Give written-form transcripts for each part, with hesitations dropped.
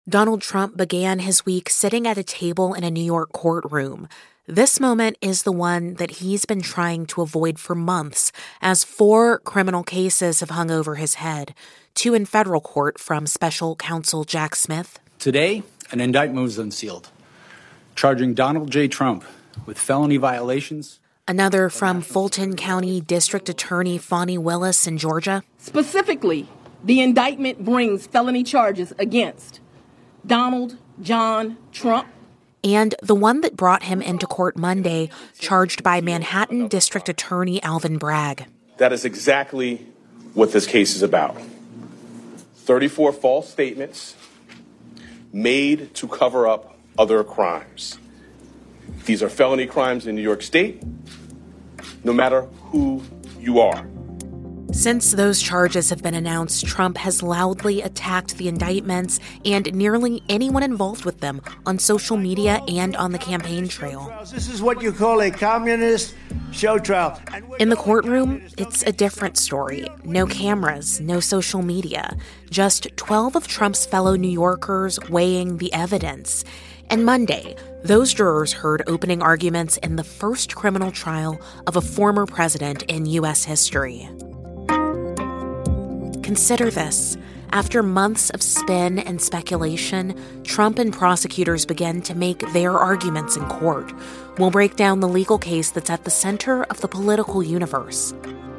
Donald Trump began his week sitting at a table in a New York courtroom. This moment is the one that he's been trying to avoid for months, as 4 criminal cases have hung over his head, 2 in federal court from special counsel Jack Smith. Today, an indictment was unsealed, charging Donald J. Trump with felony violations. Another from Fulton County District Attorney Fani Willis in Georgia. Specifically, the indictment brings felony charges against Donald John Trump. And the one that brought him into court Monday, charged by Manhattan District Attorney Alvin Bragg. That is exactly what this case is about. 34 false statements made to cover up other crimes. These are felony crimes in New York State, no matter who you are. Since those charges have been announced, Trump has loudly attacked the indictments and nearly anyone involved with them on social media and on the campaign trail. This is what you call a communist show trial. In the courtroom, it's a different story. No cameras, no social media, just 12 of Trump's fellow New Yorkers weighing the evidence. And Monday, those jurors heard opening arguments in the first criminal trial of a former president in U.S. history. Consider this. After months of spin and speculation, Trump and prosecutors began to make their arguments in court. We'll break down the legal case that's at the center of the political universe.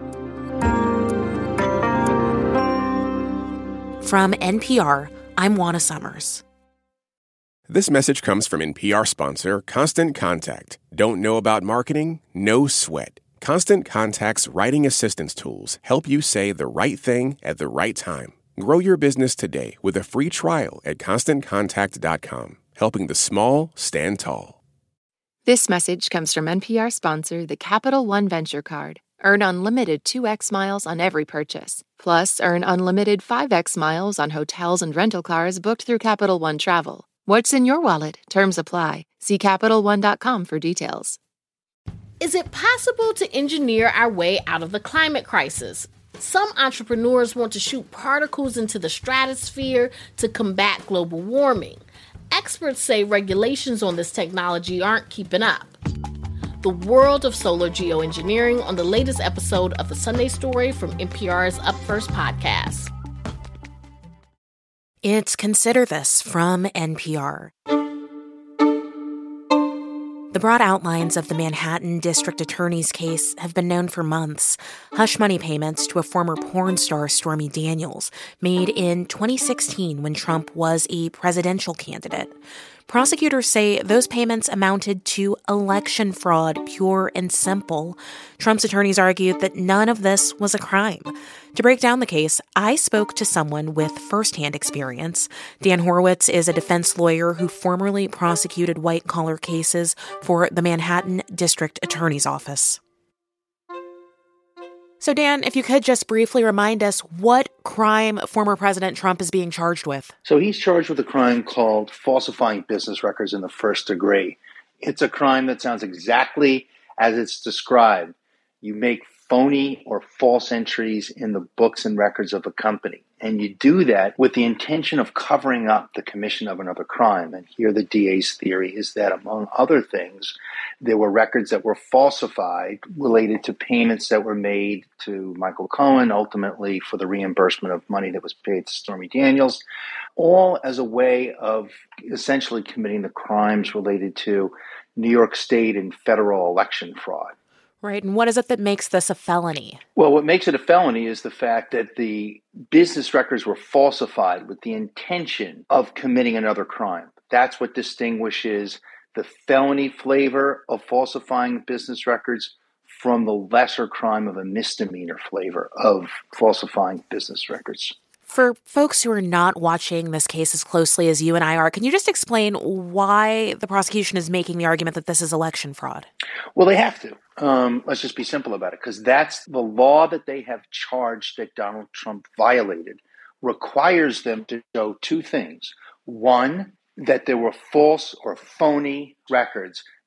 From NPR, I'm Juana Summers. This message comes from NPR sponsor Constant Contact. Don't know about marketing? No sweat. Constant Contact's writing assistance tools help you say the right thing at the right time. Grow your business today with a free trial at ConstantContact.com, helping the small stand tall. This message comes from NPR sponsor, the Capital One Venture Card. Earn unlimited 2x miles on every purchase. Plus, earn unlimited 5x miles on hotels and rental cars booked through Capital One Travel. What's in your wallet? Terms apply. See CapitalOne.com for details. Is it possible to engineer our way out of the climate crisis? Some entrepreneurs want to shoot particles into the stratosphere to combat global warming. Experts say regulations on this technology aren't keeping up. The world of solar geoengineering on the latest episode of The Sunday Story from NPR's Up First podcast. It's Consider This from NPR. The broad outlines of the Manhattan District Attorney's case have been known for months. Hush money payments to a former porn star, Stormy Daniels, made in 2016 when Trump was a presidential candidate. Prosecutors say those payments amounted to election fraud, pure and simple. Trump's attorneys argued that none of this was a crime. To break down the case, I spoke to someone with firsthand experience. Dan Horowitz is a defense lawyer who formerly prosecuted white-collar cases for the Manhattan District Attorney's Office. So, Dan, if you could just briefly remind us what crime former President Trump is being charged with. So he's charged with a crime called falsifying business records in the first degree. It's a crime that sounds exactly as it's described. You make phony or false entries in the books and records of a company. And you do that with the intention of covering up the commission of another crime. And here the DA's theory is that, among other things, there were records that were falsified related to payments that were made to Michael Cohen, ultimately for the reimbursement of money that was paid to Stormy Daniels, all as a way of essentially committing the crimes related to New York State and federal election fraud. Right. And what is it that makes this a felony? Well, what makes it a felony is the fact that the business records were falsified with the intention of committing another crime. That's what distinguishes the felony flavor of falsifying business records from the lesser crime of a misdemeanor flavor of falsifying business records. For folks who are not watching this case as closely as you and I are, can you just explain why the prosecution is making the argument that this is election fraud? Well, they have to. Let's just be simple about it, because that's the law that they have charged that Donald Trump violated requires them to show two things. One, that there were false or phony records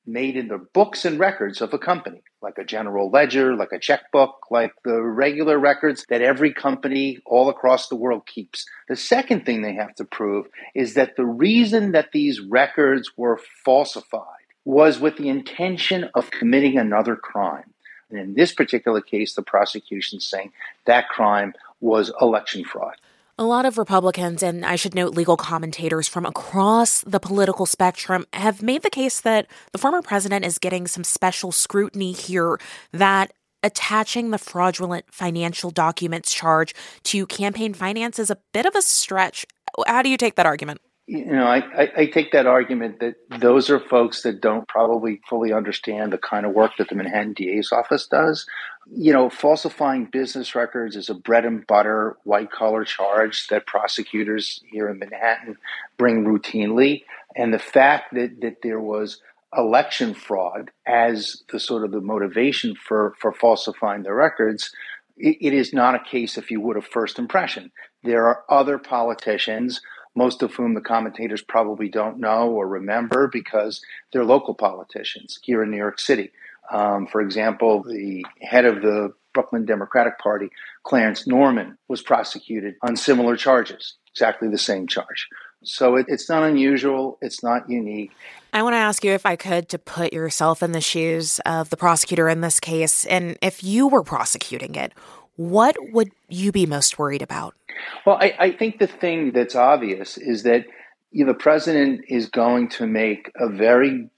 made in the books and records of a company, like a general ledger, like a checkbook, like the regular records that every company all across the world keeps. The second thing they have to prove is that the reason that these records were falsified was with the intention of committing another crime. And in this particular case, the prosecution is saying that crime was election fraud. A lot of Republicans, and I should note legal commentators from across the political spectrum, have made the case that the former president is getting some special scrutiny here, that attaching the fraudulent financial documents charge to campaign finance is a bit of a stretch. How do you take that argument? I take that argument that those are folks that don't probably fully understand the kind of work that the Manhattan DA's office does. Falsifying business records is a bread and butter, white-collar charge that prosecutors here in Manhattan bring routinely. And the fact that there was election fraud as the sort of the motivation for falsifying the records, it is not a case, if you would, of first impression. There are other politicians, most of whom the commentators probably don't know or remember because they're local politicians here in New York City. For example, the head of the Brooklyn Democratic Party, Clarence Norman, was prosecuted on similar charges, exactly the same charge. So it's not unusual. It's not unique. I want to ask you, if I could, to put yourself in the shoes of the prosecutor in this case. And if you were prosecuting it, what would you be most worried about? Well, I think the thing that's obvious is that the president is going to make a very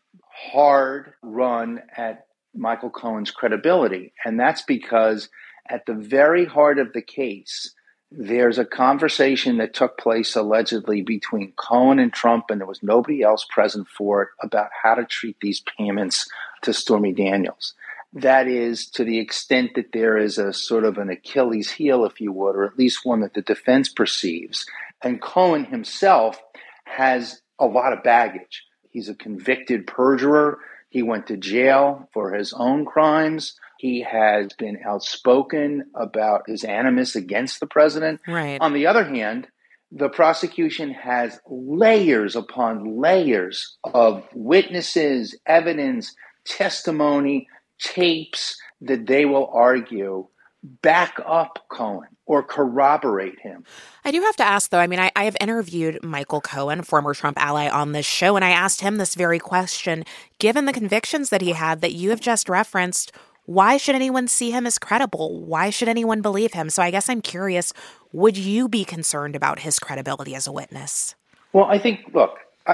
hard run at Michael Cohen's credibility. And that's because at the very heart of the case, there's a conversation that took place allegedly between Cohen and Trump, and there was nobody else present for it, about how to treat these payments to Stormy Daniels. That is, to the extent that there is a sort of an Achilles heel, if you would, or at least one that the defense perceives. And Cohen himself has a lot of baggage. He's a convicted perjurer. He went to jail for his own crimes. He has been outspoken about his animus against the president. Right. On the other hand, the prosecution has layers upon layers of witnesses, evidence, testimony, tapes that they will argue back up Cohen or corroborate him. I do have to ask, though, I have interviewed Michael Cohen, former Trump ally, on this show, and I asked him this very question. Given the convictions that he had that you have just referenced, why should anyone see him as credible? Why should anyone believe him? So I guess I'm curious, would you be concerned about his credibility as a witness? Well, I think, look,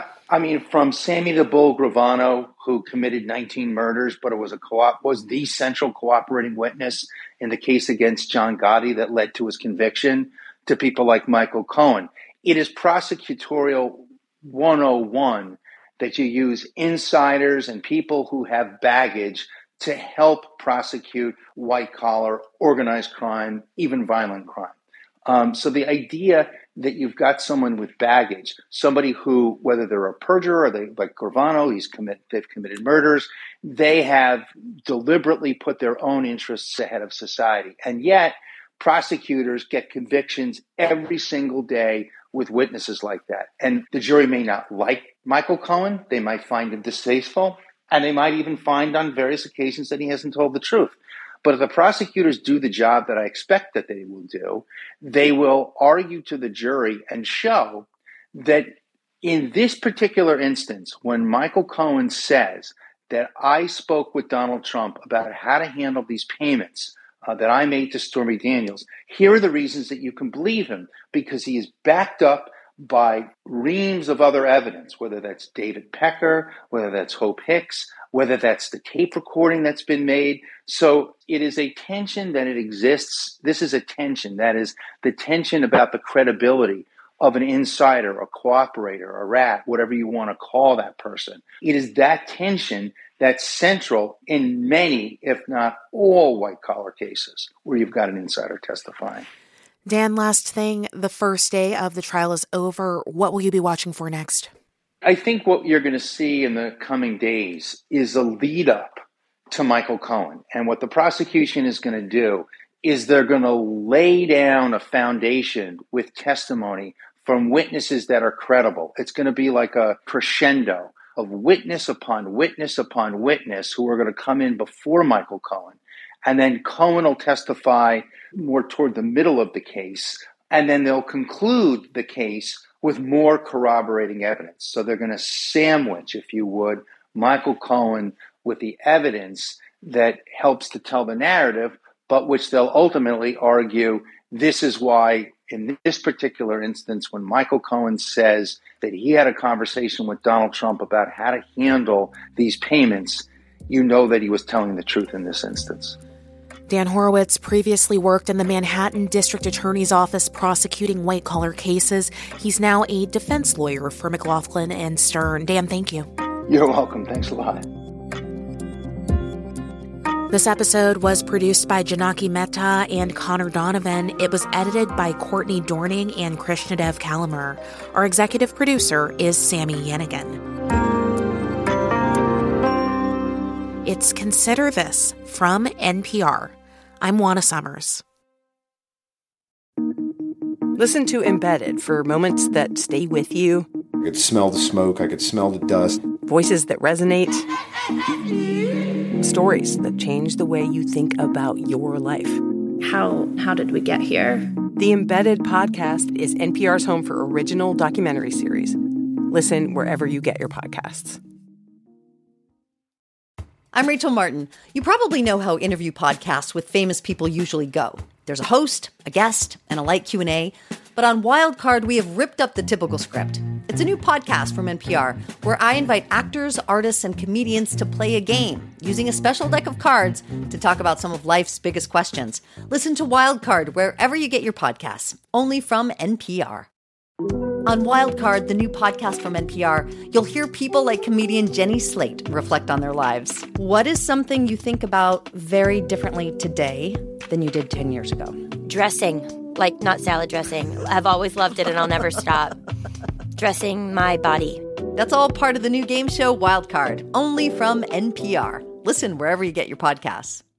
from Sammy the Bull Gravano, who committed 19 murders, but it was was the central cooperating witness in the case against John Gotti that led to his conviction, to people like Michael Cohen. It is prosecutorial 101 that you use insiders and people who have baggage to help prosecute white-collar, organized crime, even violent crime. So the idea that you've got someone with baggage, somebody who, whether they're a perjurer or they, like Gravano, they've committed murders, they have deliberately put their own interests ahead of society. And yet, prosecutors get convictions every single day with witnesses like that. And the jury may not like Michael Cohen. They might find him distasteful. And they might even find on various occasions that he hasn't told the truth. But if the prosecutors do the job that I expect that they will do, they will argue to the jury and show that in this particular instance, when Michael Cohen says that I spoke with Donald Trump about how to handle these payments that I made to Stormy Daniels, here are the reasons that you can believe him, because he is backed up by reams of other evidence, whether that's David Pecker, whether that's Hope Hicks, whether that's the tape recording that's been made. So it is a tension that it exists. This is a tension. That is the tension about the credibility of an insider, a cooperator, a rat, whatever you want to call that person. It is that tension that's central in many, if not all, white-collar cases where you've got an insider testifying. Dan, last thing, the first day of the trial is over. What will you be watching for next? I think what you're going to see in the coming days is a lead up to Michael Cohen. And what the prosecution is going to do is they're going to lay down a foundation with testimony from witnesses that are credible. It's going to be like a crescendo of witness upon witness upon witness who are going to come in before Michael Cohen. And then Cohen will testify more toward the middle of the case. And then they'll conclude the case with more corroborating evidence. So they're going to sandwich, if you would, Michael Cohen with the evidence that helps to tell the narrative, but which they'll ultimately argue this is why, in this particular instance, when Michael Cohen says that he had a conversation with Donald Trump about how to handle these payments, you know that he was telling the truth in this instance. Dan Horowitz previously worked in the Manhattan District Attorney's Office prosecuting white-collar cases. He's now a defense lawyer for McLaughlin and Stern. Dan, thank you. You're welcome. Thanks a lot. This episode was produced by Janaki Mehta and Connor Donovan. It was edited by Courtney Dorning and Krishnadev Kalamer. Our executive producer is Sammy Yanigan. It's Consider This from NPR. I'm Juana Summers. Listen to Embedded for moments that stay with you. I could smell the smoke. I could smell the dust. Voices that resonate. Stories that change the way you think about your life. How did we get here? The Embedded podcast is NPR's home for original documentary series. Listen wherever you get your podcasts. I'm Rachel Martin. You probably know how interview podcasts with famous people usually go. There's a host, a guest, and a light Q&A. But on Wildcard, we have ripped up the typical script. It's a new podcast from NPR where I invite actors, artists, and comedians to play a game using a special deck of cards to talk about some of life's biggest questions. Listen to Wildcard wherever you get your podcasts, only from NPR. On Wildcard, the new podcast from NPR, you'll hear people like comedian Jenny Slate reflect on their lives. What is something you think about very differently today than you did 10 years ago? Dressing, like not salad dressing. I've always loved it and I'll never stop. Dressing my body. That's all part of the new game show Wildcard, only from NPR. Listen wherever you get your podcasts.